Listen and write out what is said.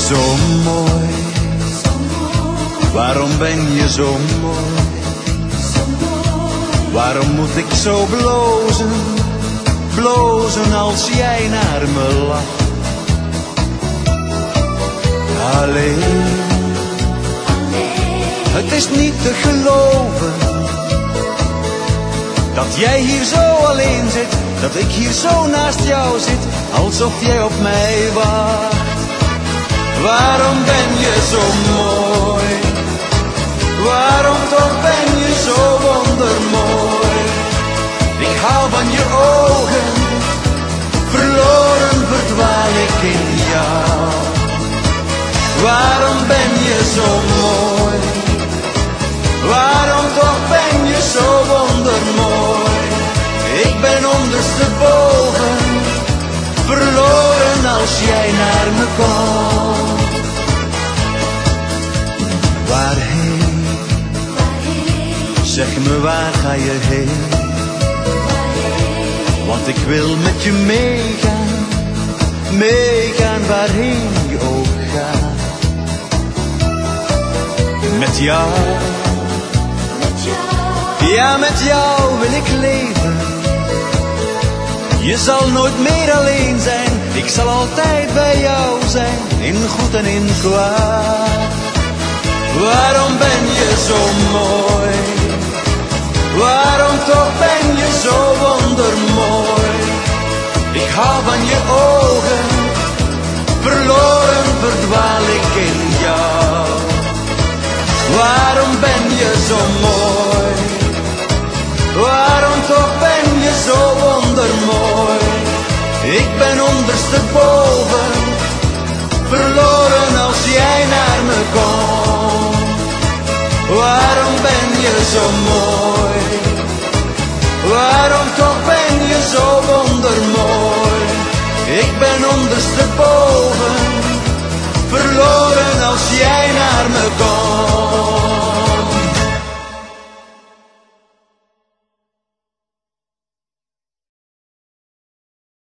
Zo mooi, waarom ben je zo mooi? Waarom moet ik zo blozen, blozen als jij naar me lacht? Alleen, het is niet te geloven dat jij hier zo alleen zit, dat ik hier zo naast jou zit, alsof jij op mij wacht. Waarom ben je zo mooi? Waarom toch ben je zo wondermooi? Ik hou van je ogen, verloren verdwaal ik in jou. Waarom ben je zo mooi? Waarom toch ben je zo wondermooi? Ik ben ondersteboven, verloren als jij naar me komt. Waarheen? Zeg me, waar ga je heen? Want ik wil met je meegaan, meegaan waarheen je ook gaat. Met jou, ja met jou wil ik leven. Je zal nooit meer alleen zijn, ik zal altijd bij jou zijn, in goed en in kwaad. Waarom ben je zo mooi? Waarom toch ben je zo wondermooi? Ik hou van je ogen, verloren verdwaal ik in jou. Waarom ben je zo mooi? Waarom toch ben je zo wondermooi? Ik ben ondersteboven, verloren als jij naar me komt. Waarom ben je zo mooi? Waarom toch ben je zo wondermooi? Ik ben ondersteboven,